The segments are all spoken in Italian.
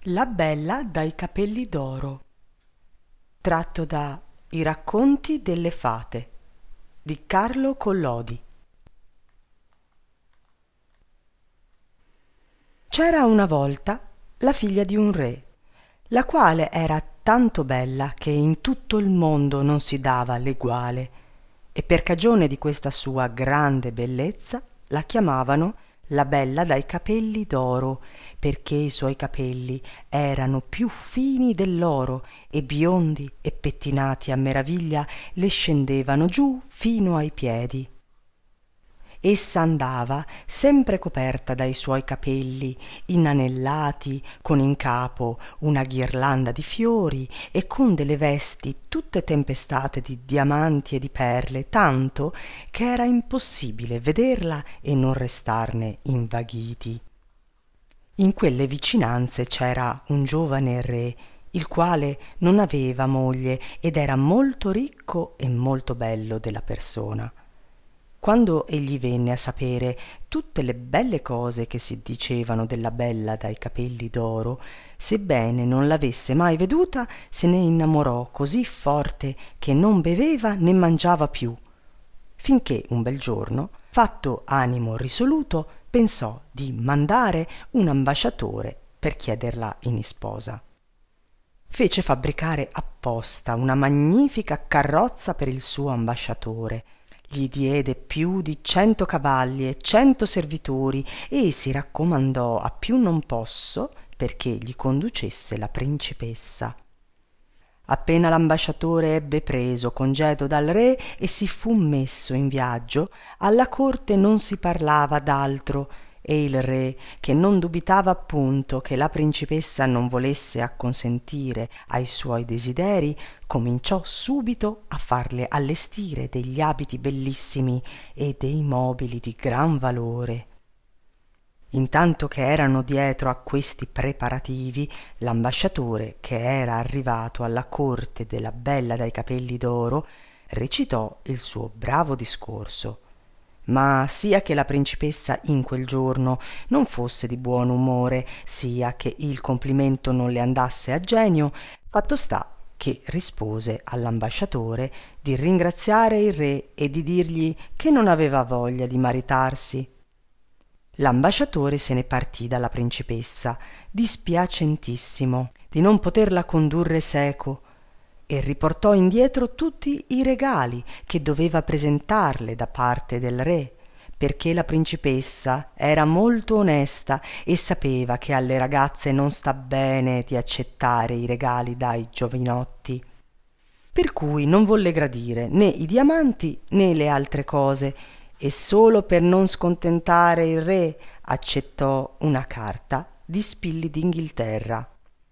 La bella dai capelli d'oro, tratto da I racconti delle fate di Carlo Collodi. C'era una volta la figlia di un re, la quale era tanto bella che in tutto il mondo non si dava l'eguale, e per cagione di questa sua grande bellezza la chiamavano la bella dai capelli d'oro, perché i suoi capelli erano più fini dell'oro e biondi e pettinati a meraviglia le scendevano giù fino ai piedi. Essa andava sempre coperta dai suoi capelli inanellati, con in capo una ghirlanda di fiori e con delle vesti tutte tempestate di diamanti e di perle, tanto che era impossibile vederla e non restarne invaghiti. In quelle vicinanze c'era un giovane re, il quale non aveva moglie ed era molto ricco e molto bello della persona. Quando egli venne a sapere tutte le belle cose che si dicevano della bella dai capelli d'oro, sebbene non l'avesse mai veduta, se ne innamorò così forte che non beveva né mangiava più, finché un bel giorno, fatto animo risoluto, pensò di mandare un ambasciatore per chiederla in isposa. Fece fabbricare apposta una magnifica carrozza per il suo ambasciatore, gli diede più di 100 cavalli e 100 servitori e si raccomandò a più non posso perché gli conducesse la principessa. Appena l'ambasciatore ebbe preso congedo dal re e si fu messo in viaggio, alla corte non si parlava d'altro, e il re, che non dubitava appunto che la principessa non volesse acconsentire ai suoi desideri, cominciò subito a farle allestire degli abiti bellissimi e dei mobili di gran valore. Intanto che erano dietro a questi preparativi, l'ambasciatore, che era arrivato alla corte della bella dai capelli d'oro, recitò il suo bravo discorso. Ma sia che la principessa in quel giorno non fosse di buon umore, sia che il complimento non le andasse a genio, fatto sta che rispose all'ambasciatore di ringraziare il re e di dirgli che non aveva voglia di maritarsi. L'ambasciatore se ne partì dalla principessa, dispiacentissimo di non poterla condurre seco, e riportò indietro tutti i regali che doveva presentarle da parte del re, perché la principessa era molto onesta e sapeva che alle ragazze non sta bene di accettare i regali dai giovinotti. Per cui non volle gradire né i diamanti né le altre cose, e solo per non scontentare il re accettò una carta di spilli d'Inghilterra.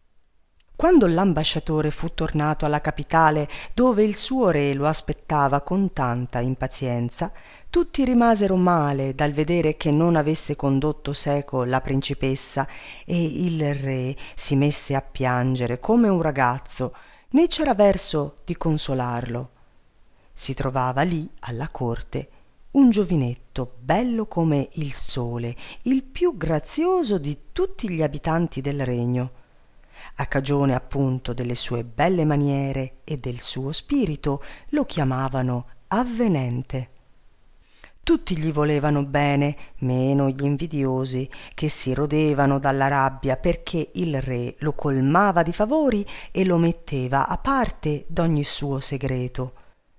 Quando l'ambasciatore fu tornato alla capitale, dove il suo re lo aspettava con tanta impazienza, tutti rimasero male dal vedere che non avesse condotto seco la principessa, e il re si messe a piangere come un ragazzo, né c'era verso di consolarlo. Si trovava lì alla corte un giovinetto bello come il sole, il più grazioso di tutti gli abitanti del regno. A cagione appunto delle sue belle maniere e del suo spirito lo chiamavano Avvenente. Tutti gli volevano bene, meno gli invidiosi, che si rodevano dalla rabbia perché il re lo colmava di favori e lo metteva a parte d'ogni suo segreto.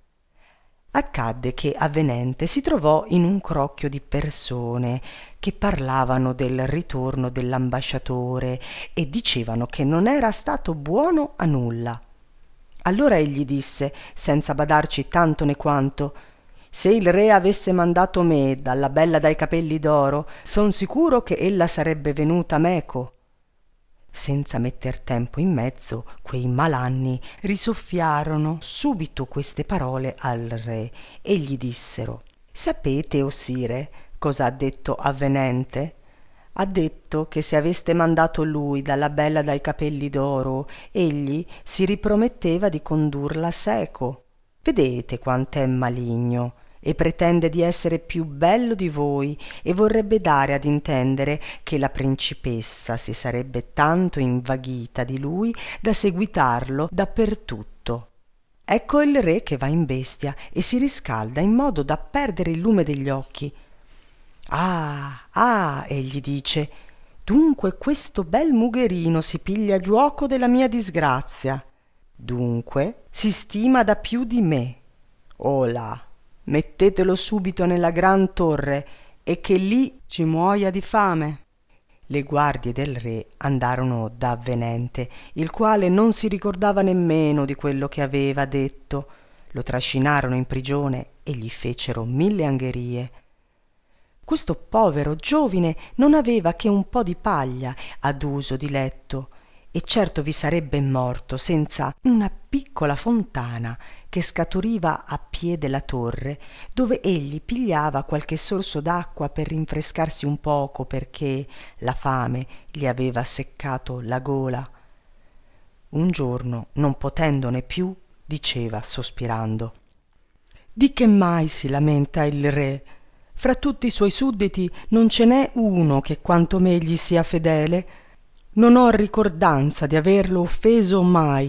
Accadde che Avvenente si trovò in un crocchio di persone che parlavano del ritorno dell'ambasciatore e dicevano che non era stato buono a nulla. Allora egli disse, senza badarci tanto né quanto: «Se il re avesse mandato me dalla bella dai capelli d'oro, son sicuro che ella sarebbe venuta meco». Senza metter tempo in mezzo, quei malanni risoffiarono subito queste parole al re e gli dissero: «Sapete, o sire, cosa ha detto Avvenente? Ha detto che se aveste mandato lui dalla bella dai capelli d'oro, egli si riprometteva di condurla seco. Vedete quant'è maligno, e pretende di essere più bello di voi e vorrebbe dare ad intendere che la principessa si sarebbe tanto invaghita di lui da seguitarlo dappertutto. Ecco il re che va in bestia e si riscalda in modo da perdere il lume degli occhi. «Ah, ah!» egli dice, «dunque questo bel mugherino si piglia giuoco della mia disgrazia. Dunque si stima da più di me. Olà, mettetelo subito nella gran torre e che lì ci muoia di fame». Le guardie del re andarono da Avvenente, il quale non si ricordava nemmeno di quello che aveva detto. Lo trascinarono in prigione e gli fecero 1000 angherie. Questo povero giovine non aveva che un po' di paglia ad uso di letto, e certo vi sarebbe morto senza una piccola fontana che scaturiva a piè della torre, dove egli pigliava qualche sorso d'acqua per rinfrescarsi un poco, perché la fame gli aveva seccato la gola. Un giorno, non potendone più, diceva sospirando: «Di che mai si lamenta il re? Fra tutti i suoi sudditi non ce n'è uno che quanto me gli sia fedele. Non ho ricordanza di averlo offeso mai».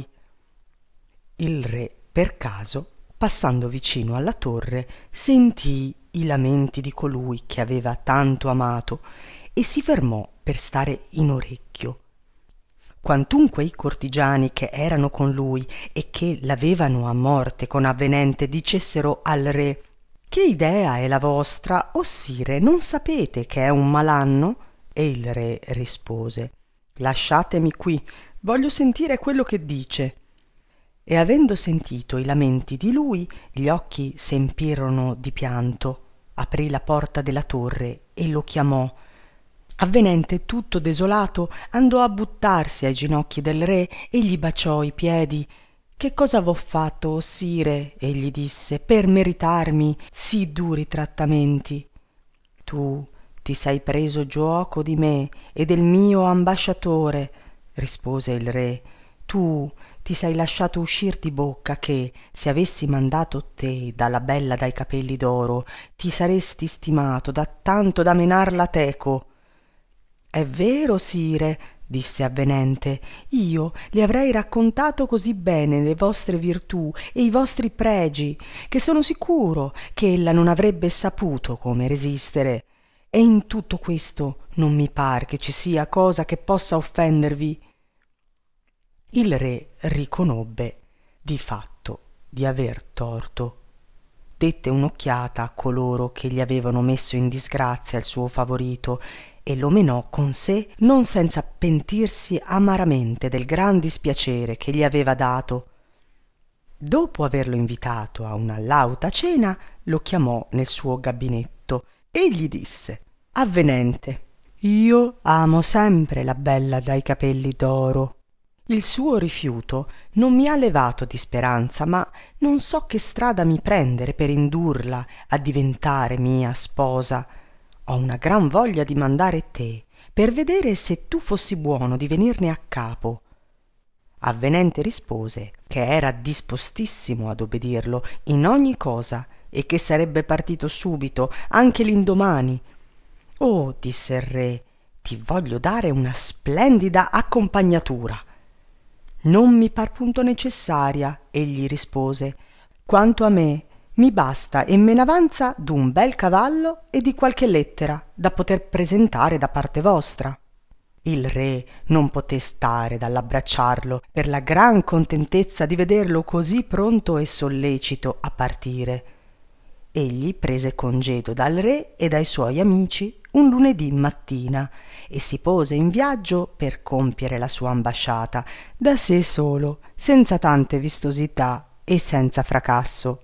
Il re, per caso, passando vicino alla torre, sentì i lamenti di colui che aveva tanto amato e si fermò per stare in orecchio. Quantunque i cortigiani che erano con lui e che l'avevano a morte con Avvenente dicessero al re: «Che idea è la vostra, o sire, non sapete che è un malanno?» E il re rispose: «Lasciatemi qui, voglio sentire quello che dice». E avendo sentito i lamenti di lui, gli occhi s'empirono di pianto. Aprì la porta della torre e lo chiamò. Avvenente, tutto desolato, andò a buttarsi ai ginocchi del re e gli baciò i piedi. «Che cosa v'ho fatto, o sire?» egli disse, «per meritarmi sì duri trattamenti?» «Tu ti sei preso giuoco di me e del mio ambasciatore», rispose il re. «Tu ti sei lasciato uscir di bocca che, se avessi mandato te dalla bella dai capelli d'oro, ti saresti stimato da tanto da menarla teco». «È vero, sire», disse Avvenente, «io le avrei raccontato così bene le vostre virtù e i vostri pregi, che sono sicuro che ella non avrebbe saputo come resistere, e in tutto questo non mi par che ci sia cosa che possa offendervi». Il re riconobbe di fatto di aver torto. Dette un'occhiata a coloro che gli avevano messo in disgrazia il suo favorito e lo menò con sé, non senza pentirsi amaramente del gran dispiacere che gli aveva dato. Dopo averlo invitato a una lauta cena, lo chiamò nel suo gabinetto e gli disse: «Avvenente, io amo sempre la bella dai capelli d'oro. Il suo rifiuto non mi ha levato di speranza, ma non so che strada mi prendere per indurla a diventare mia sposa. Ho una gran voglia di mandare te, per vedere se tu fossi buono di venirne a capo». Avvenente rispose che era dispostissimo ad obbedirlo in ogni cosa e che sarebbe partito subito, anche l'indomani. «Oh», disse il re, «ti voglio dare una splendida accompagnatura». «Non mi par punto necessaria», egli rispose. «Quanto a me, mi basta e me n'avanza d'un bel cavallo e di qualche lettera da poter presentare da parte vostra». Il re non poté stare dall'abbracciarlo per la gran contentezza di vederlo così pronto e sollecito a partire. Egli prese congedo dal re e dai suoi amici un lunedì mattina e si pose in viaggio per compiere la sua ambasciata da sé solo, senza tante vistosità e senza fracasso.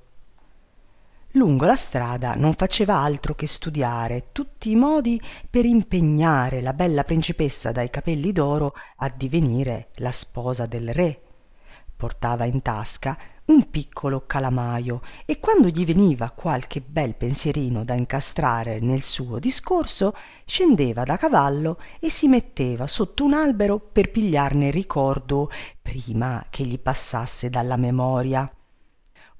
Lungo la strada non faceva altro che studiare tutti i modi per impegnare la bella principessa dai capelli d'oro a divenire la sposa del re. Portava in tasca un piccolo calamaio e quando gli veniva qualche bel pensierino da incastrare nel suo discorso, scendeva da cavallo e si metteva sotto un albero per pigliarne ricordo prima che gli passasse dalla memoria. Una mattina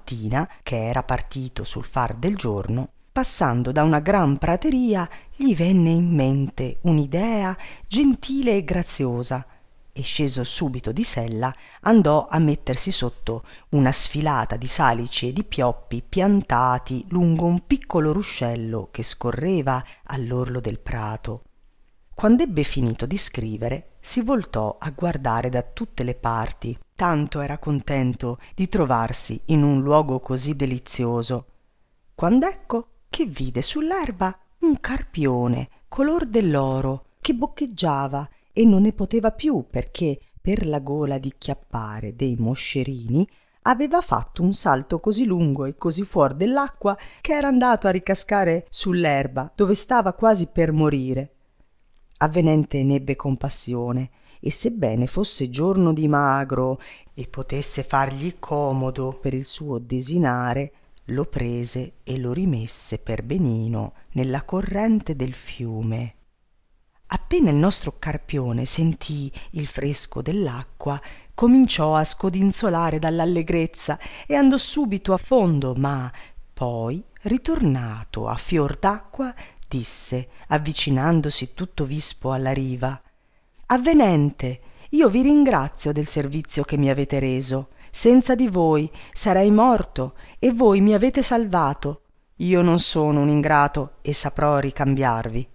mattina, che era partito sul far del giorno, passando da una gran prateria, gli venne in mente un'idea gentile e graziosa, e sceso subito di sella andò a mettersi sotto una sfilata di salici e di pioppi piantati lungo un piccolo ruscello che scorreva all'orlo del prato. Quand'ebbe finito di scrivere, si voltò a guardare da tutte le parti, tanto era contento di trovarsi in un luogo così delizioso, quand'ecco che vide sull'erba un carpione color dell'oro che boccheggiava e non ne poteva più perché per la gola di chiappare dei moscerini aveva fatto un salto così lungo e così fuor dell'acqua che era andato a ricascare sull'erba dove stava quasi per morire. Avvenente n'ebbe compassione e sebbene fosse giorno di magro e potesse fargli comodo per il suo desinare, lo prese e lo rimesse per benino nella corrente del fiume. Appena il nostro carpione sentì il fresco dell'acqua, cominciò a scodinzolare dall'allegrezza e andò subito a fondo, ma poi, ritornato a fior d'acqua, disse, avvicinandosi tutto vispo alla riva: «Avvenente, io vi ringrazio del servizio che mi avete reso. Senza di voi sarei morto e voi mi avete salvato. Io non sono un ingrato e saprò ricambiarvi».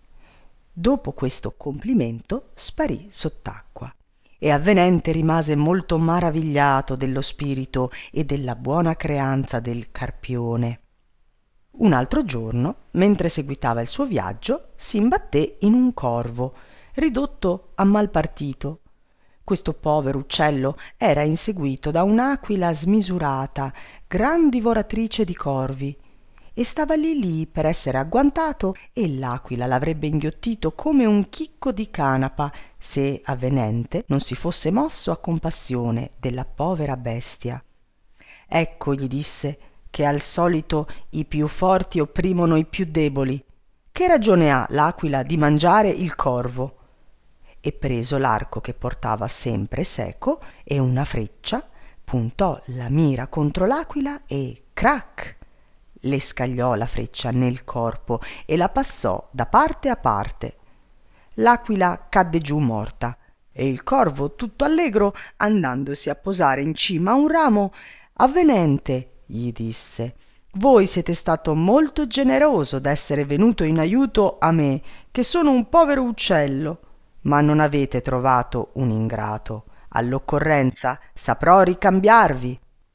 Dopo questo complimento sparì sott'acqua e Avvenente rimase molto maravigliato dello spirito e della buona creanza del carpione. Un altro giorno, mentre seguitava il suo viaggio, si imbatté in un corvo, ridotto a mal partito. Questo povero uccello era inseguito da un'aquila smisurata, gran divoratrice di corvi, e stava lì per essere agguantato e l'aquila l'avrebbe inghiottito come un chicco di canapa se Avvenente non si fosse mosso a compassione della povera bestia. «Ecco», gli disse, «che al solito i più forti opprimono i più deboli. Che ragione ha l'aquila di mangiare il corvo?» E preso l'arco che portava sempre seco e una freccia, puntò la mira contro l'aquila e crac! Le scagliò la freccia nel corpo e la passò da parte a parte. L'aquila cadde giù morta e il corvo, tutto allegro, andandosi a posare in cima a un ramo: «Avvenente», gli disse, «voi siete stato molto generoso d'essere venuto in aiuto a me, che sono un povero uccello, ma non avete trovato un ingrato. All'occorrenza saprò ricambiarvi».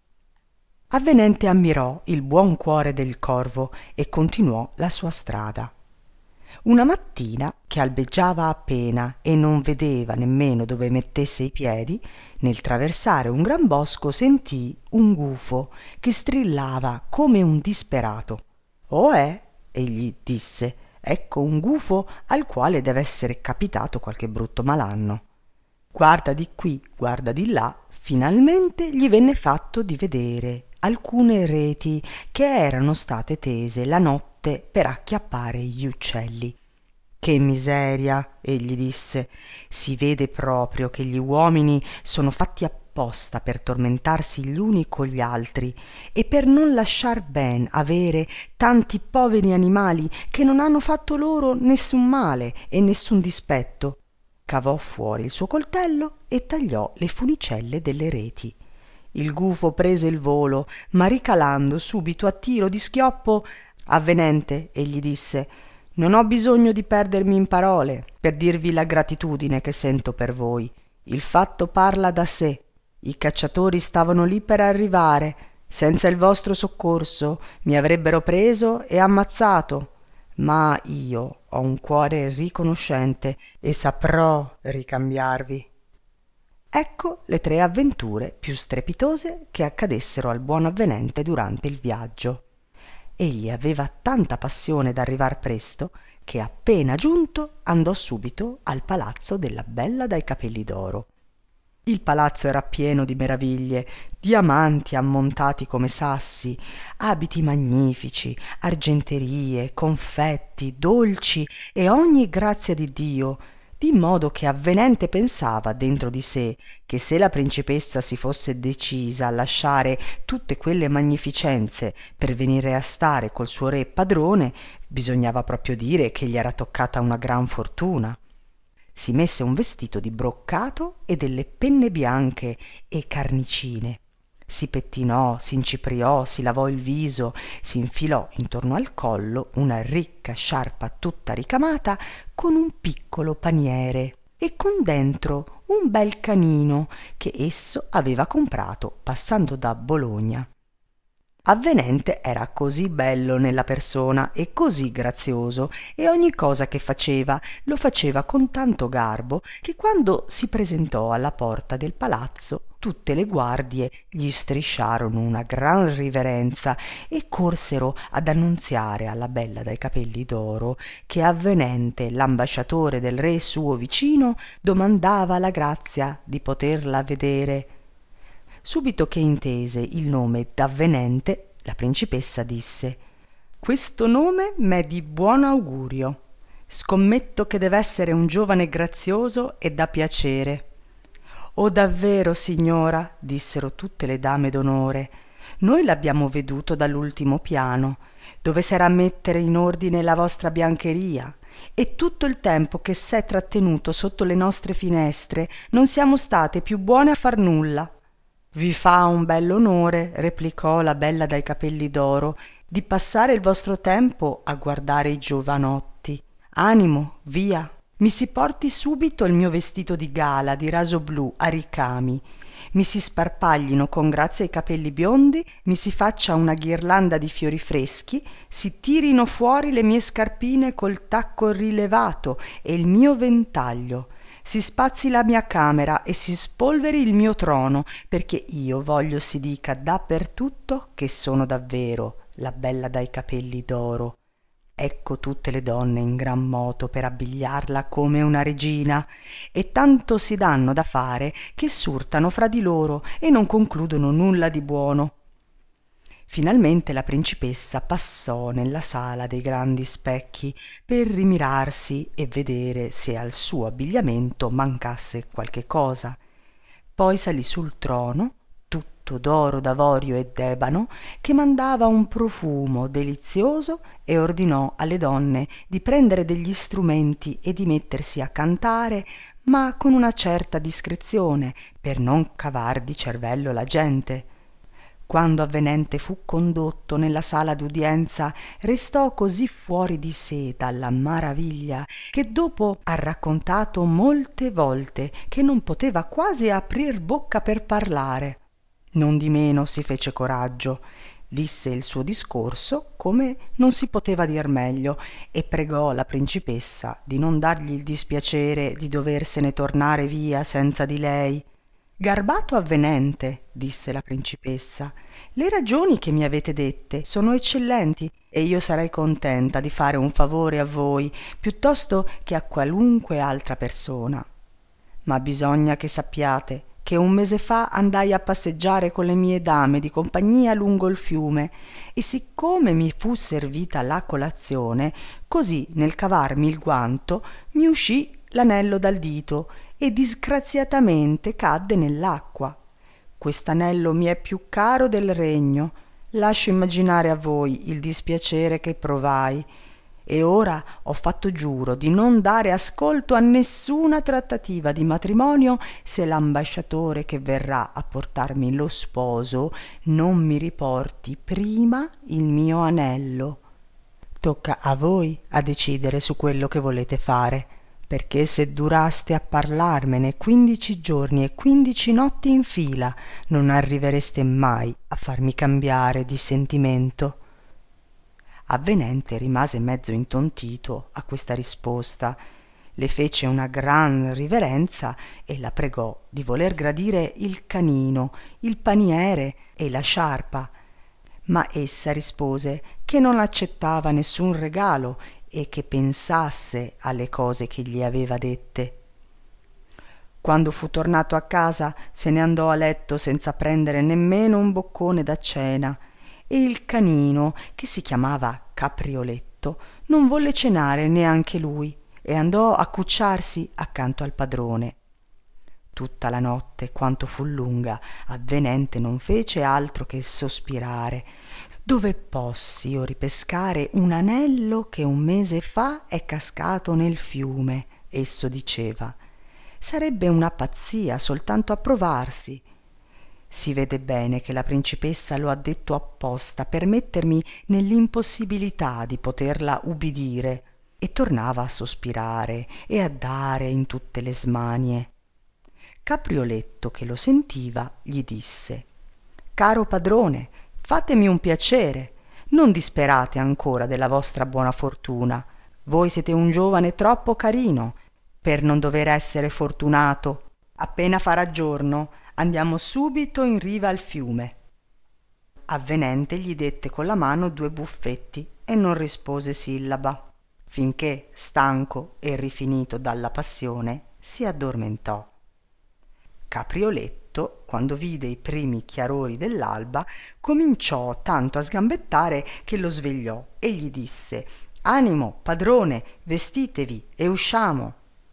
Avvenente ammirò il buon cuore del corvo e continuò la sua strada. Una mattina, che albeggiava appena e non vedeva nemmeno dove mettesse i piedi, nel traversare un gran bosco sentì un gufo che strillava come un disperato. «Ohè», egli disse, «ecco un gufo al quale deve essere capitato qualche brutto malanno». Guarda di qui, guarda di là, finalmente gli venne fatto di vedere alcune reti che erano state tese la notte per acchiappare gli uccelli. «Che miseria», egli disse, «si vede proprio che gli uomini sono fatti apposta per tormentarsi gli uni con gli altri e per non lasciar ben avere tanti poveri animali che non hanno fatto loro nessun male e nessun dispetto». Cavò fuori il suo coltello e tagliò le funicelle delle reti. Il gufo prese il volo, ma ricalando subito a tiro di schioppo: «Avvenente», egli disse, «non ho bisogno di perdermi in parole per dirvi la gratitudine che sento per voi. Il fatto parla da sé. I cacciatori stavano lì per arrivare. Senza il vostro soccorso mi avrebbero preso e ammazzato. Ma io ho un cuore riconoscente e saprò ricambiarvi». Ecco le 3 avventure più strepitose che accadessero al buon Avvenente durante il viaggio. Egli aveva tanta passione d'arrivar presto che appena giunto andò subito al palazzo della bella dai capelli d'oro. Il palazzo era pieno di meraviglie, diamanti ammontati come sassi, abiti magnifici, argenterie, confetti, dolci e ogni grazia di Dio, di modo che Avvenente pensava dentro di sé che se la principessa si fosse decisa a lasciare tutte quelle magnificenze per venire a stare col suo re padrone, bisognava proprio dire che gli era toccata una gran fortuna. Si messe un vestito di broccato e delle penne bianche e carnicine. Si pettinò, si incipriò, si lavò il viso, si infilò intorno al collo una ricca sciarpa tutta ricamata con un piccolo paniere e con dentro un bel canino che esso aveva comprato passando da Bologna. Avvenente era così bello nella persona e così grazioso, e ogni cosa che faceva lo faceva con tanto garbo che quando si presentò alla porta del palazzo tutte le guardie gli strisciarono una gran riverenza e corsero ad annunziare alla bella dai capelli d'oro che Avvenente, l'ambasciatore del re suo vicino, domandava la grazia di poterla vedere. Subito che intese il nome d'Avvenente, la principessa disse: «Questo nome m'è di buon augurio. Scommetto che dev'essere un giovane grazioso e da piacere». «Oh davvero, signora», dissero tutte le dame d'onore, «noi l'abbiamo veduto dall'ultimo piano, dove s'era a mettere in ordine la vostra biancheria, e tutto il tempo che s'è trattenuto sotto le nostre finestre non siamo state più buone a far nulla». «Vi fa un bell'onore», replicò la bella dai capelli d'oro, «di passare il vostro tempo a guardare i giovanotti. Animo, via, mi si porti subito il mio vestito di gala di raso blu a ricami, mi si sparpaglino con grazia i capelli biondi, mi si faccia una ghirlanda di fiori freschi, si tirino fuori le mie scarpine col tacco rilevato e il mio ventaglio, si spazzi la mia camera e si spolveri il mio trono, perché io voglio si dica dappertutto che sono davvero la bella dai capelli d'oro». Ecco tutte le donne in gran moto per abbigliarla come una regina, e tanto si danno da fare che s'urtano fra di loro e non concludono nulla di buono. Finalmente la principessa passò nella sala dei grandi specchi per rimirarsi e vedere se al suo abbigliamento mancasse qualche cosa. Poi salì sul trono, tutto d'oro, d'avorio e d'ebano, che mandava un profumo delizioso, e ordinò alle donne di prendere degli strumenti e di mettersi a cantare, ma con una certa discrezione, per non cavar di cervello la gente. Quando Avvenente fu condotto nella sala d'udienza, restò così fuori di sé dalla maraviglia che dopo ha raccontato molte volte che non poteva quasi aprir bocca per parlare. Nondimeno si fece coraggio, disse il suo discorso come non si poteva dir meglio, e pregò la principessa di non dargli il dispiacere di doversene tornare via senza di lei. «Garbato Avvenente», disse la principessa, «le ragioni che mi avete dette sono eccellenti e io sarei contenta di fare un favore a voi piuttosto che a qualunque altra persona. Ma bisogna che sappiate che un mese fa andai a passeggiare con le mie dame di compagnia lungo il fiume, e siccome mi fu servita la colazione, così nel cavarmi il guanto mi uscì l'anello dal dito e disgraziatamente cadde nell'acqua. Quest'anello mi è più caro del regno, lascio immaginare a voi il dispiacere che provai, e ora ho fatto giuro di non dare ascolto a nessuna trattativa di matrimonio se l'ambasciatore che verrà a portarmi lo sposo non mi riporti prima il mio anello. Tocca a voi a decidere su quello che volete fare, perché se duraste a parlarmene 15 giorni e 15 notti in fila non arrivereste mai a farmi cambiare di sentimento». Avvenente rimase mezzo intontito a questa risposta, le fece una gran riverenza e la pregò di voler gradire il canino, il paniere e la sciarpa, ma essa rispose che non accettava nessun regalo e che pensasse alle cose che gli aveva dette. Quando fu tornato a casa se ne andò a letto senza prendere nemmeno un boccone da cena, e il canino, che si chiamava Caprioletto, non volle cenare neanche lui, e andò a cucciarsi accanto al padrone. Tutta la notte, quanto fu lunga, Avvenente non fece altro che sospirare. Dove possi io ripescare un anello che un mese fa è cascato nel fiume? Esso diceva. Sarebbe una pazzia soltanto a provarsi. Si vede bene che la principessa lo ha detto apposta per mettermi nell'impossibilità di poterla ubbidire. E tornava a sospirare e a dare in tutte le smanie. Caprioletto, che lo sentiva, gli disse: «Caro padrone, fatemi un piacere, non disperate ancora della vostra buona fortuna. Voi siete un giovane troppo carino per non dover essere fortunato. Appena farà giorno andiamo subito in riva al fiume». Avvenente gli dette con la mano 2 buffetti e non rispose sillaba, finché, stanco e rifinito dalla passione, si addormentò. Caprioletto, quando vide i primi chiarori dell'alba, cominciò tanto a sgambettare che lo svegliò e gli disse: «Animo, padrone, vestitevi e usciamo».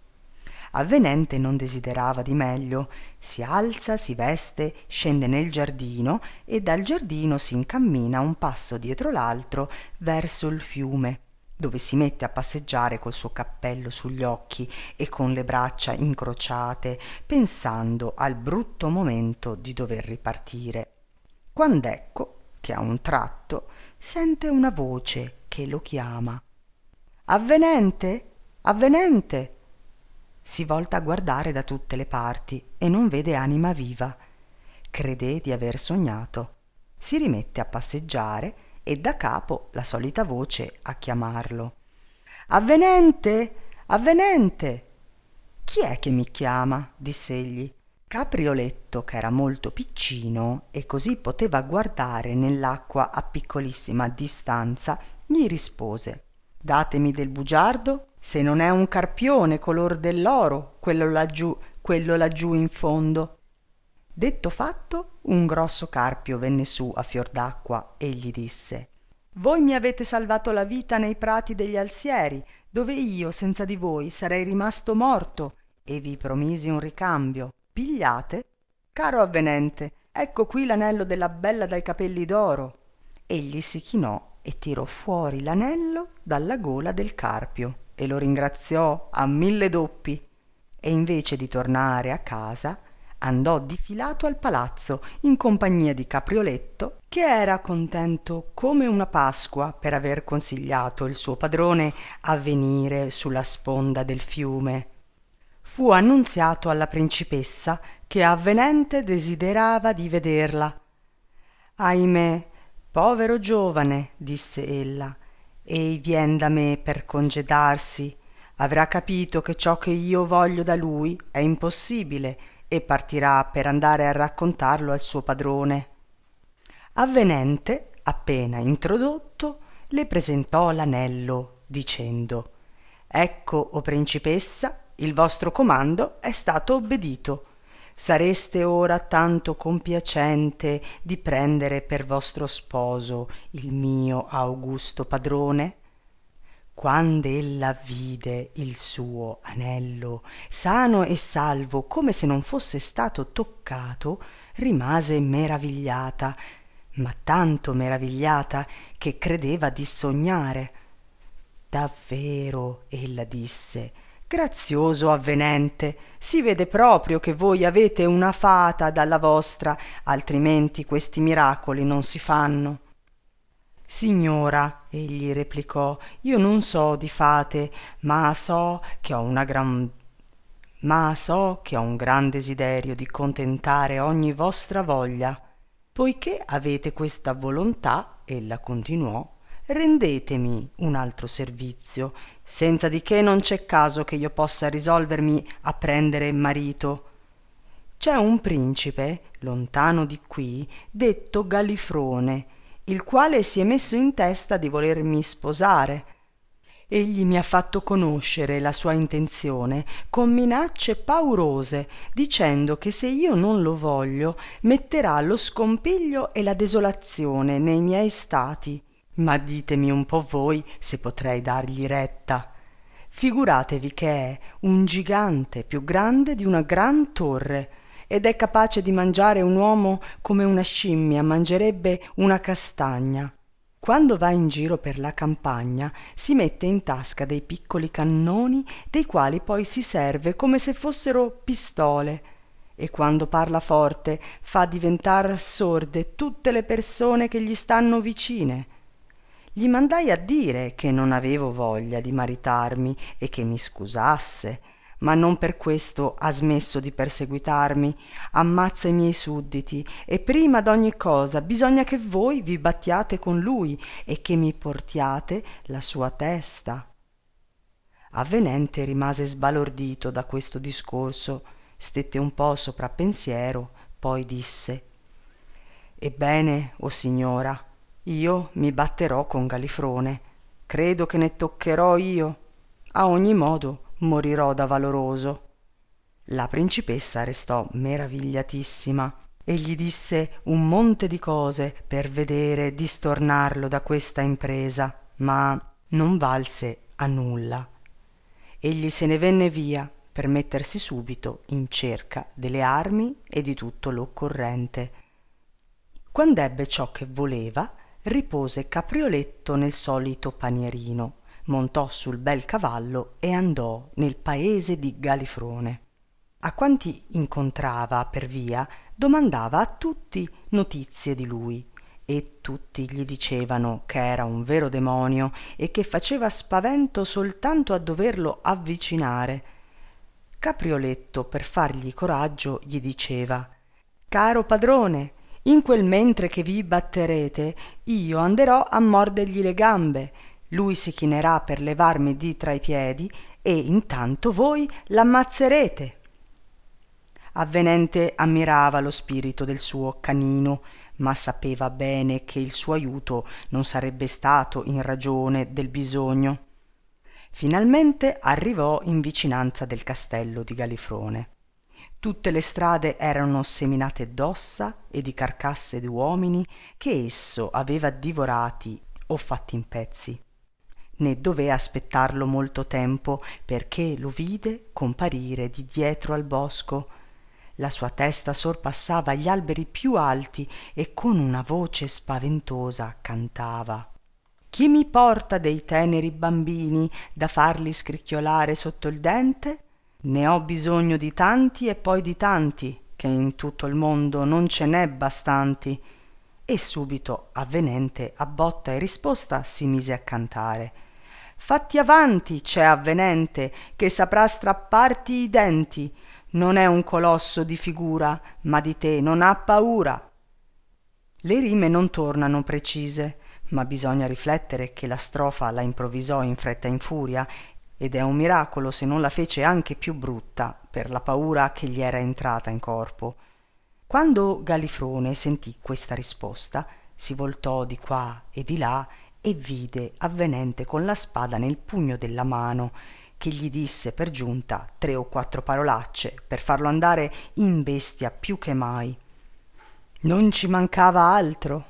Avvenente non desiderava di meglio, si alza, si veste, scende nel giardino e dal giardino si incammina un passo dietro l'altro verso il fiume, dove si mette a passeggiare col suo cappello sugli occhi e con le braccia incrociate, pensando al brutto momento di dover ripartire. Quand'ecco che a un tratto sente una voce che lo chiama. «Avvenente? Avvenente!» Si volta a guardare da tutte le parti e non vede anima viva. Crede di aver sognato. Si rimette a passeggiare e da capo la solita voce a chiamarlo. «Avvenente! Avvenente!» «Chi è che mi chiama?» diss'egli. Caprioletto, che era molto piccino e così poteva guardare nell'acqua a piccolissima distanza, gli rispose: «Datemi del bugiardo, se non è un carpione color dell'oro, quello laggiù in fondo». Detto fatto, un grosso carpio venne su a fior d'acqua e gli disse: «Voi mi avete salvato la vita nei prati degli Alzieri, dove io senza di voi sarei rimasto morto, e vi promisi un ricambio. Pigliate? Caro Avvenente, ecco qui l'anello della bella dai capelli d'oro». Egli si chinò e tirò fuori l'anello dalla gola del carpio e lo ringraziò a 1000 doppi, e invece di tornare a casa andò difilato al palazzo in compagnia di Caprioletto, che era contento come una Pasqua per aver consigliato il suo padrone a venire sulla sponda del fiume. Fu annunziato alla principessa che Avvenente desiderava di vederla. «Ahimè, povero giovane», disse ella, «ei vien da me per congedarsi. Avrà capito che ciò che io voglio da lui è impossibile e partirà per andare a raccontarlo al suo padrone». Avvenente, appena introdotto, le presentò l'anello dicendo: «Ecco, o principessa, il vostro comando è stato obbedito. Sareste ora tanto compiacente di prendere per vostro sposo il mio augusto padrone?» Quand'ella vide il suo anello sano e salvo come se non fosse stato toccato, rimase meravigliata, ma tanto meravigliata che credeva di sognare. «Davvero», ella disse, «grazioso Avvenente, si vede proprio che voi avete una fata dalla vostra, altrimenti questi miracoli non si fanno». «Signora», egli replicò, «io non so di fate, ma so che ho un gran desiderio di contentare ogni vostra voglia. Poiché avete questa volontà», ella continuò, «rendetemi un altro servizio, senza di che non c'è caso che io possa risolvermi a prendere marito. C'è un principe, lontano di qui, detto Galifrone, il quale si è messo in testa di volermi sposare. Egli mi ha fatto conoscere la sua intenzione con minacce paurose, dicendo che se io non lo voglio metterà lo scompiglio e la desolazione nei miei stati. Ma ditemi un po' voi se potrei dargli retta. Figuratevi che è un gigante più grande di una gran torre ed è capace di mangiare un uomo come una scimmia mangerebbe una castagna. Quando va in giro per la campagna si mette in tasca dei piccoli cannoni dei quali poi si serve come se fossero pistole e quando parla forte fa diventar sorde tutte le persone che gli stanno vicine. Gli mandai a dire che non avevo voglia di maritarmi e che mi scusasse, ma non per questo ha smesso di perseguitarmi, ammazza i miei sudditi e prima d'ogni cosa bisogna che voi vi battiate con lui e che mi portiate la sua testa. Avvenente rimase sbalordito da questo discorso, stette un po' soprappensiero, poi disse: ebbene, o signora, io mi batterò con Galifrone, credo che ne toccherò io, a ogni modo morirò da valoroso. La principessa restò meravigliatissima e gli disse un monte di cose per vedere di stornarlo da questa impresa, ma non valse a nulla. Egli se ne venne via per mettersi subito in cerca delle armi e di tutto l'occorrente. Quand'ebbe ciò che voleva, ripose Caprioletto nel solito panierino, montò sul bel cavallo e andò nel paese di Galifrone. A quanti incontrava per via domandava a tutti notizie di lui e tutti gli dicevano che era un vero demonio e che faceva spavento soltanto a doverlo avvicinare. Caprioletto, per fargli coraggio, gli diceva: caro padrone, in quel mentre che vi batterete io anderò a mordergli le gambe, lui si chinerà per levarmi di tra i piedi e intanto voi l'ammazzerete. Avvenente ammirava lo spirito del suo canino, ma sapeva bene che il suo aiuto non sarebbe stato in ragione del bisogno. Finalmente arrivò in vicinanza del castello di Galifrone. Tutte le strade erano seminate d'ossa e di carcasse d'uomini che esso aveva divorati o fatti in pezzi. Né dovea aspettarlo molto tempo, perché lo vide comparire di dietro al bosco. La sua testa sorpassava gli alberi più alti e con una voce spaventosa cantava: chi mi porta dei teneri bambini da farli scricchiolare sotto il dente? Ne ho bisogno di tanti e poi di tanti, che in tutto il mondo non ce n'è bastanti. E subito Avvenente a botta e risposta si mise a cantare: fatti avanti, c'è Avvenente, che saprà strapparti i denti. Non è un colosso di figura, ma di te non ha paura. Le rime non tornano precise, ma bisogna riflettere che la strofa la improvvisò in fretta e in furia, ed è un miracolo se non la fece anche più brutta per la paura che gli era entrata in corpo. Quando Galifrone sentì questa risposta, si voltò di qua e di là e vide Avvenente con la spada nel pugno della mano, che gli disse per giunta 3 o 4 parolacce per farlo andare in bestia più che mai. Non ci mancava altro,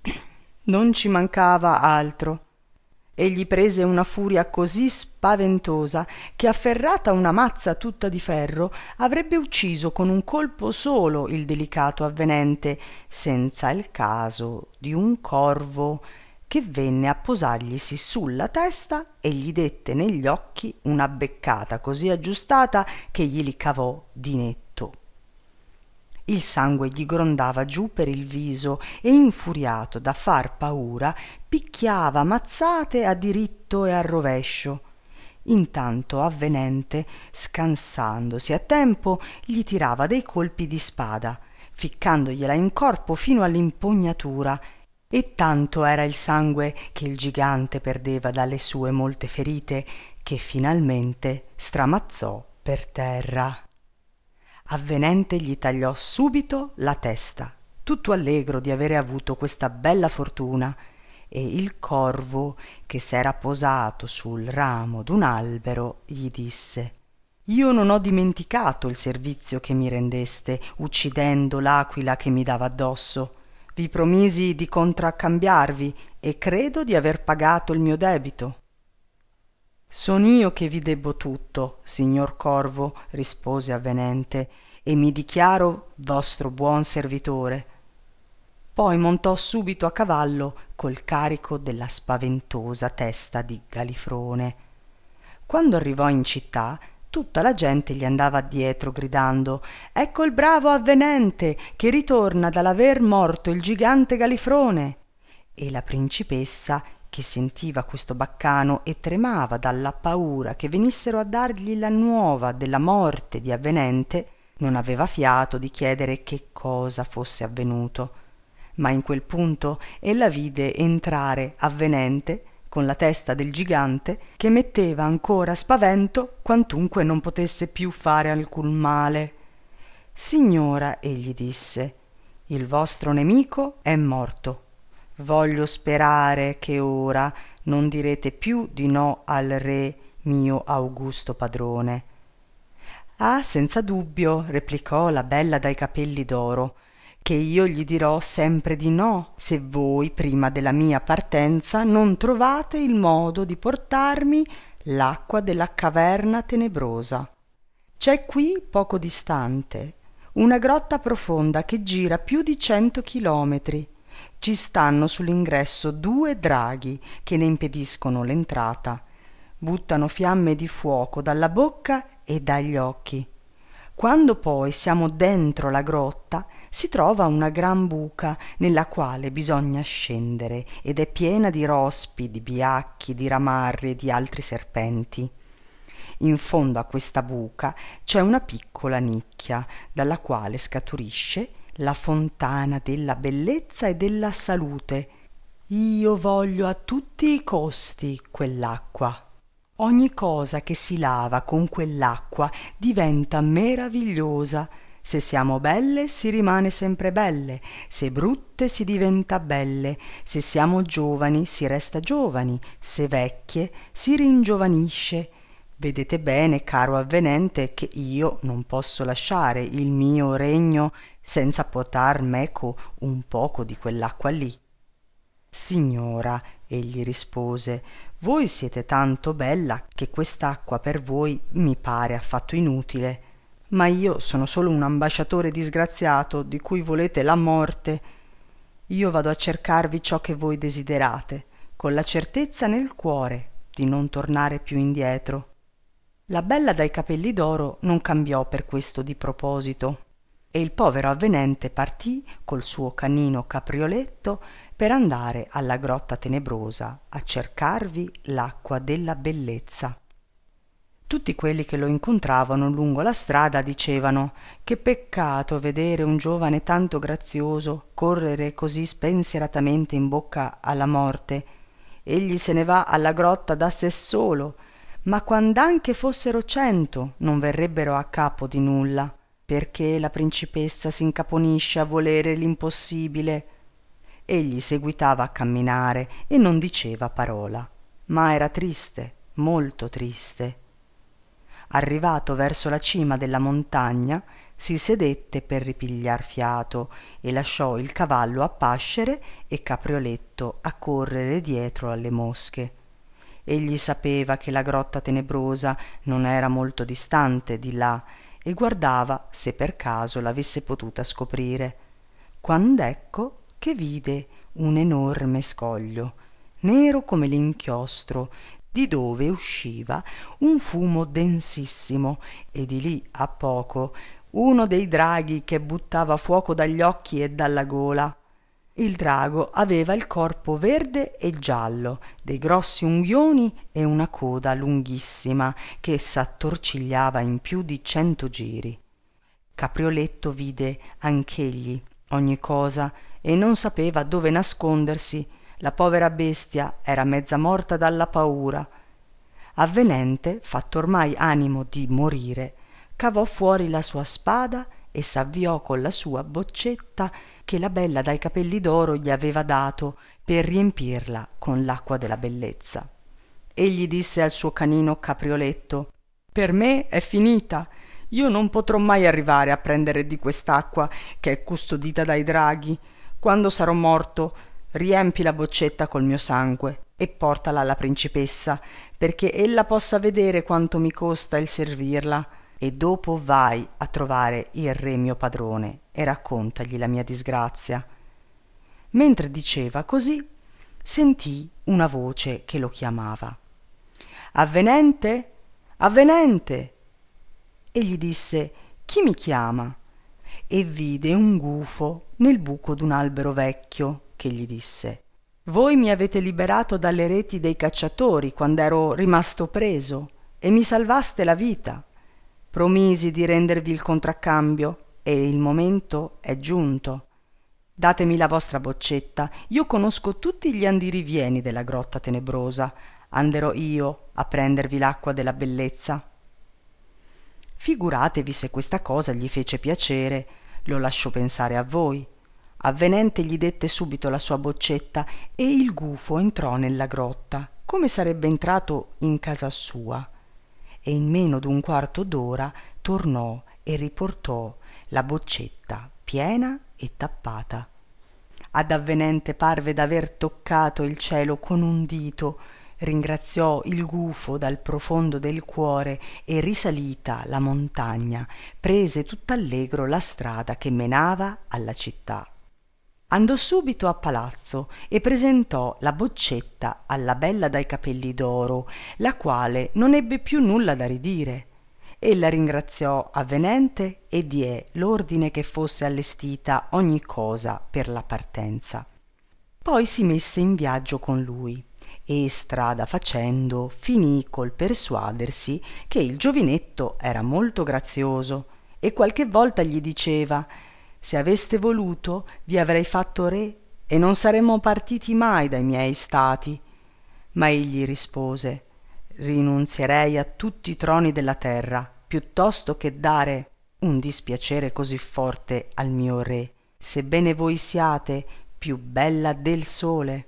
non ci mancava altro. Egli prese una furia così spaventosa che, afferrata una mazza tutta di ferro, avrebbe ucciso con un colpo solo il delicato Avvenente, senza il caso di un corvo che venne a posarglisi sulla testa e gli dette negli occhi una beccata così aggiustata che glieli cavò di netto. Il sangue gli grondava giù per il viso e, infuriato da far paura, picchiava mazzate a diritto e a rovescio. Intanto Avvenente, scansandosi a tempo, gli tirava dei colpi di spada, ficcandogliela in corpo fino all'impugnatura, e tanto era il sangue che il gigante perdeva dalle sue molte ferite che finalmente stramazzò per terra. Avvenente gli tagliò subito la testa, tutto allegro di avere avuto questa bella fortuna, e il corvo, che s'era posato sul ramo d'un albero, gli disse: io non ho dimenticato il servizio che mi rendeste uccidendo l'aquila che mi dava addosso. Vi promisi di contraccambiarvi e credo di aver pagato il mio debito. Son io che vi debbo tutto, signor Corvo, rispose Avvenente, e mi dichiaro vostro buon servitore. Poi montò subito a cavallo col carico della spaventosa testa di Galifrone. Quando arrivò in città, tutta la gente gli andava dietro gridando: «Ecco il bravo Avvenente che ritorna dall'aver morto il gigante Galifrone!» E la principessa, che sentiva questo baccano e tremava dalla paura che venissero a dargli la nuova della morte di Avvenente, non aveva fiato di chiedere che cosa fosse avvenuto. Ma in quel punto ella vide entrare Avvenente con la testa del gigante, che metteva ancora spavento quantunque non potesse più fare alcun male. «Signora», egli disse, «il vostro nemico è morto. Voglio sperare che ora non direte più di no al re mio augusto padrone». «Ah, senza dubbio», replicò la bella dai capelli d'oro, «che io gli dirò sempre di no, se voi prima della mia partenza non trovate il modo di portarmi l'acqua della caverna tenebrosa. C'è qui, poco distante, una grotta profonda che gira più di 100 chilometri. Ci stanno sull'ingresso 2 draghi che ne impediscono l'entrata. Buttano fiamme di fuoco dalla bocca e dagli occhi. Quando poi siamo dentro la grotta, si trova una gran buca nella quale bisogna scendere ed è piena di rospi, di biacchi, di ramarri e di altri serpenti. In fondo a questa buca c'è una piccola nicchia dalla quale scaturisce la fontana della bellezza e della salute. Io voglio a tutti i costi quell'acqua. Ogni cosa che si lava con quell'acqua diventa meravigliosa. Se siamo belle si rimane sempre belle, se brutte si diventa belle, se siamo giovani si resta giovani, se vecchie si ringiovanisce. Vedete bene, caro Avvenente, che io non posso lasciare il mio regno senza portar meco un poco di quell'acqua lì». «Signora», egli rispose, «voi siete tanto bella che quest'acqua per voi mi pare affatto inutile. Ma io sono solo un ambasciatore disgraziato di cui volete la morte. Io vado a cercarvi ciò che voi desiderate, con la certezza nel cuore di non tornare più indietro». La bella dai capelli d'oro non cambiò per questo di proposito, e il povero Avvenente partì col suo canino caprioletto per andare alla grotta tenebrosa a cercarvi l'acqua della bellezza. Tutti quelli che lo incontravano lungo la strada dicevano: «Che peccato vedere un giovane tanto grazioso correre così spensieratamente in bocca alla morte. Egli se ne va alla grotta da sé solo, ma quand'anche fossero 100 non verrebbero a capo di nulla, perché la principessa s'incaponisce a volere l'impossibile». Egli seguitava a camminare e non diceva parola, ma era triste, molto triste. Arrivato verso la cima della montagna, si sedette per ripigliar fiato e lasciò il cavallo a pascere e Caprioletto a correre dietro alle mosche. Egli sapeva che la grotta tenebrosa non era molto distante di là e guardava se per caso l'avesse potuta scoprire, quand'ecco che vide un enorme scoglio, nero come l'inchiostro, di dove usciva un fumo densissimo, e di lì a poco uno dei draghi che buttava fuoco dagli occhi e dalla gola. Il drago aveva il corpo verde e giallo, dei grossi unghioni e una coda lunghissima che s'attorcigliava in più di 100 giri. Caprioletto vide anch'egli ogni cosa e non sapeva dove nascondersi. La povera bestia era mezza morta dalla paura. Avvenente, fatto ormai animo di morire, cavò fuori la sua spada e s'avviò con la sua boccetta che la bella dai capelli d'oro gli aveva dato per riempirla con l'acqua della bellezza. Egli disse al suo canino Caprioletto: «Per me è finita. Io non potrò mai arrivare a prendere di quest'acqua che è custodita dai draghi. Quando sarò morto, riempi la boccetta col mio sangue e portala alla principessa, perché ella possa vedere quanto mi costa il servirla, e dopo vai a trovare il re mio padrone e raccontagli la mia disgrazia». Mentre diceva così, sentì una voce che lo chiamava: «Avvenente? Avvenente!» Egli disse: «Chi mi chiama?» E vide un gufo nel buco d'un albero vecchio, che gli disse: «Voi mi avete liberato dalle reti dei cacciatori quand'ero rimasto preso e mi salvaste la vita. Promisi di rendervi il contraccambio e il momento è giunto. Datemi la vostra boccetta, io conosco tutti gli andirivieni della grotta tenebrosa, anderò io a prendervi l'acqua della bellezza». Figuratevi se questa cosa gli fece piacere, lo lasciò pensare a voi. Avvenente gli dette subito la sua boccetta e il gufo entrò nella grotta come sarebbe entrato in casa sua, e in meno d'un quarto d'ora tornò e riportò la boccetta piena e tappata. Ad Avvenente parve d'aver toccato il cielo con un dito, ringraziò il gufo dal profondo del cuore e risalita la montagna prese tutt'allegro la strada che menava alla città. Andò subito a palazzo e presentò la boccetta alla bella dai capelli d'oro, la quale non ebbe più nulla da ridire. Ella ringraziò Avvenente e diè l'ordine che fosse allestita ogni cosa per la partenza. Poi si messe in viaggio con lui e strada facendo finì col persuadersi che il giovinetto era molto grazioso e qualche volta gli diceva: «Se aveste voluto vi avrei fatto re e non saremmo partiti mai dai miei stati». Ma egli rispose: «Rinunzierei a tutti i troni della terra piuttosto che dare un dispiacere così forte al mio re, sebbene voi siate più bella del sole».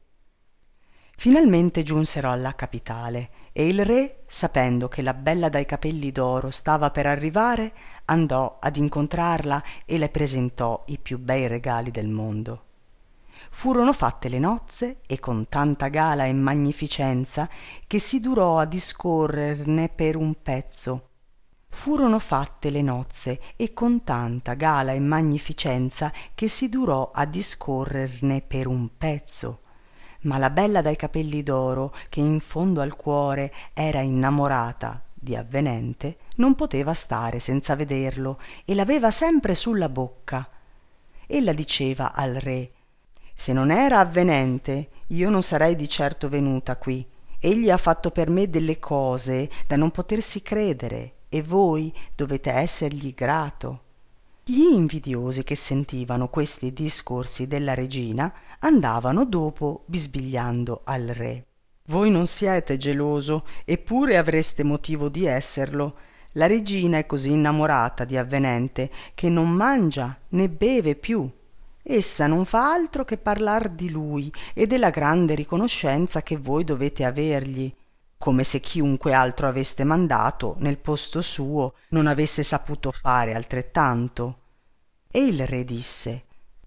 Finalmente giunsero alla capitale e il re, sapendo che la bella dai capelli d'oro stava per arrivare, andò ad incontrarla e le presentò i più bei regali del mondo. Furono fatte le nozze e con tanta gala e magnificenza che si durò a discorrerne per un pezzo. Furono fatte le nozze e con tanta gala e magnificenza che si durò a discorrerne per un pezzo. Ma la bella dai capelli d'oro, che in fondo al cuore era innamorata di Avvenente, non poteva stare senza vederlo e l'aveva sempre sulla bocca. Ella diceva al re: «Se non era Avvenente, io non sarei di certo venuta qui. Egli ha fatto per me delle cose da non potersi credere e voi dovete essergli grato». Gli invidiosi che sentivano questi discorsi della regina andavano dopo bisbigliando al re: «Voi non siete geloso, eppure avreste motivo di esserlo. La regina è così innamorata di Avvenente che non mangia né beve più. Essa non fa altro che parlar di lui e della grande riconoscenza che voi dovete avergli, come se chiunque altro aveste mandato nel posto suo non avesse saputo fare altrettanto». E il re disse: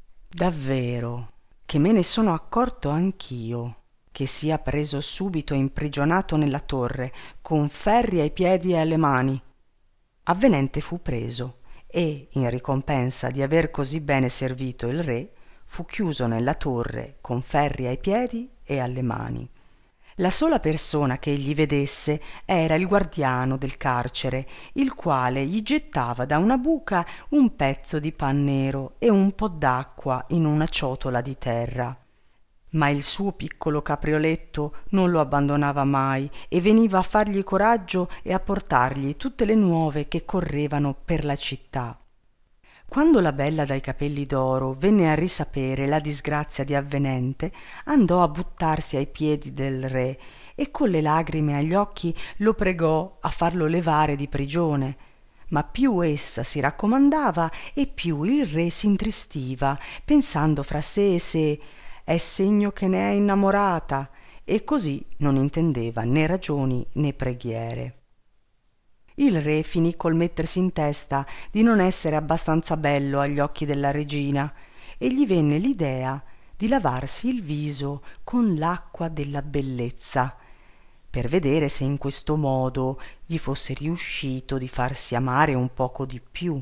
«Davvero che me ne sono accorto anch'io, che sia preso subito e imprigionato nella torre con ferri ai piedi e alle mani». Avvenente fu preso e, in ricompensa di aver così bene servito il re, fu chiuso nella torre con ferri ai piedi e alle mani. La sola persona che egli vedesse era il guardiano del carcere, il quale gli gettava da una buca un pezzo di pan nero e un po' d'acqua in una ciotola di terra. Ma il suo piccolo caprioletto non lo abbandonava mai e veniva a fargli coraggio e a portargli tutte le nuove che correvano per la città. Quando la bella dai capelli d'oro venne a risapere la disgrazia di Avvenente, andò a buttarsi ai piedi del re e con le lagrime agli occhi lo pregò a farlo levare di prigione. Ma più essa si raccomandava e più il re s'intristiva, pensando fra sé e sé: «È segno che ne è innamorata», e così non intendeva né ragioni né preghiere. Il re finì col mettersi in testa di non essere abbastanza bello agli occhi della regina e gli venne l'idea di lavarsi il viso con l'acqua della bellezza, per vedere se in questo modo gli fosse riuscito di farsi amare un poco di più.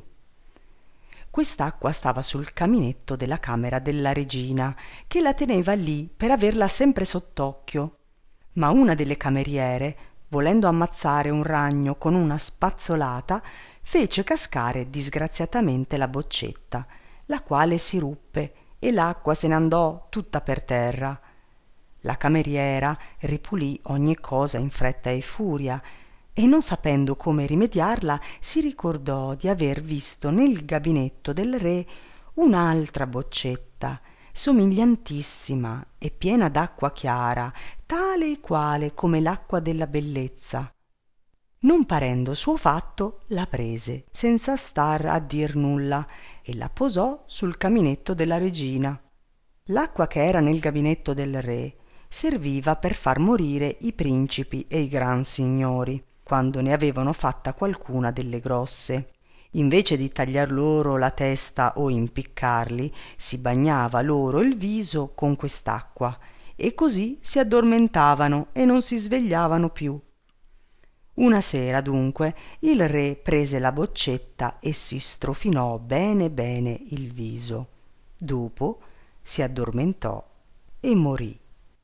Quest'acqua stava sul caminetto della camera della regina, che la teneva lì per averla sempre sott'occhio. Ma una delle cameriere, volendo ammazzare un ragno con una spazzolata, fece cascare disgraziatamente la boccetta, la quale si ruppe e l'acqua se n'andò tutta per terra. La cameriera ripulì ogni cosa in fretta e furia, e non sapendo come rimediarla si ricordò di aver visto nel gabinetto del re un'altra boccetta somigliantissima e piena d'acqua chiara, tale e quale come l'acqua della bellezza. Non parendo suo fatto, la prese senza star a dir nulla e la posò sul caminetto della regina. L'acqua che era nel gabinetto del re serviva per far morire i principi e i gran signori, quando ne avevano fatta qualcuna delle grosse. Invece di tagliar loro la testa o impiccarli, si bagnava loro il viso con quest'acqua, e così si addormentavano e non si svegliavano più. Una sera dunque il re prese la boccetta e si strofinò bene bene il viso. Dopo si addormentò e morì.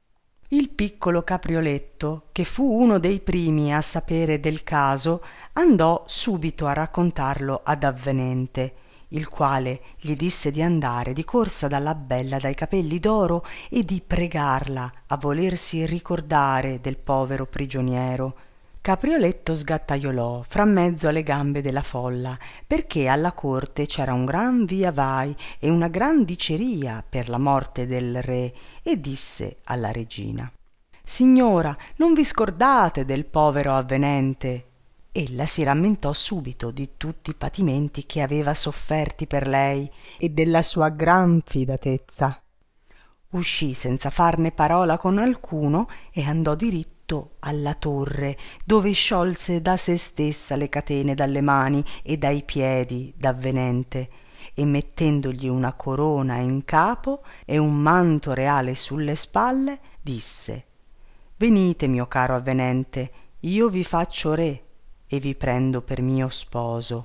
Il piccolo Caprioletto, che fu uno dei primi a sapere del caso, andò subito a raccontarlo ad Avvenente, il quale gli disse di andare di corsa dalla bella dai capelli d'oro e di pregarla a volersi ricordare del povero prigioniero. Caprioletto sgattaiolò fra mezzo alle gambe della folla, perché alla corte c'era un gran via vai e una gran diceria per la morte del re, e disse alla regina: «Signora, non vi scordate del povero Avvenente!» Ella si rammentò subito di tutti i patimenti che aveva sofferti per lei e della sua gran fidatezza. Uscì senza farne parola con alcuno e andò diritto alla torre, dove sciolse da se stessa le catene dalle mani e dai piedi d'Avvenente, e mettendogli una corona in capo e un manto reale sulle spalle, disse: «Venite, mio caro Avvenente, io vi faccio re e vi prendo per mio sposo».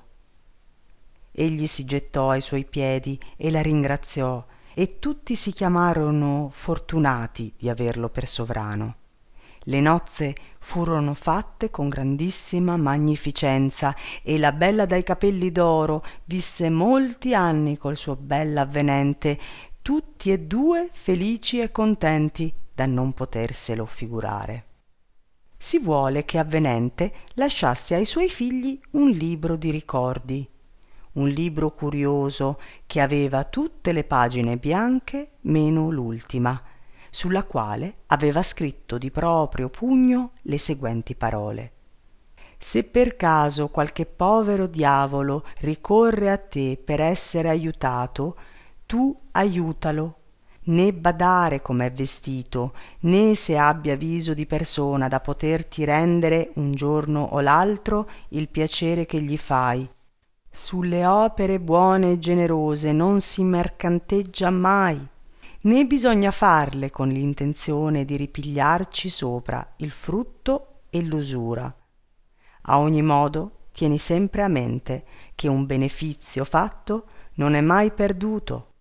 Egli si gettò ai suoi piedi e la ringraziò, e tutti si chiamarono fortunati di averlo per sovrano. Le nozze furono fatte con grandissima magnificenza e la bella dai capelli d'oro visse molti anni col suo bell'Avvenente, tutti e due felici e contenti da non poterselo figurare. Si vuole che Avvenente lasciasse ai suoi figli un libro di ricordi, un libro curioso che aveva tutte le pagine bianche meno l'ultima, sulla quale aveva scritto di proprio pugno le seguenti parole: «Se per caso qualche povero diavolo ricorre a te per essere aiutato, tu aiutalo, né badare com'è vestito, né se abbia viso di persona da poterti rendere un giorno o l'altro il piacere che gli fai. Sulle opere buone e generose non si mercanteggia mai, né bisogna farle con l'intenzione di ripigliarci sopra il frutto e l'usura. A ogni modo tieni sempre a mente che un benefizio fatto non è mai perduto,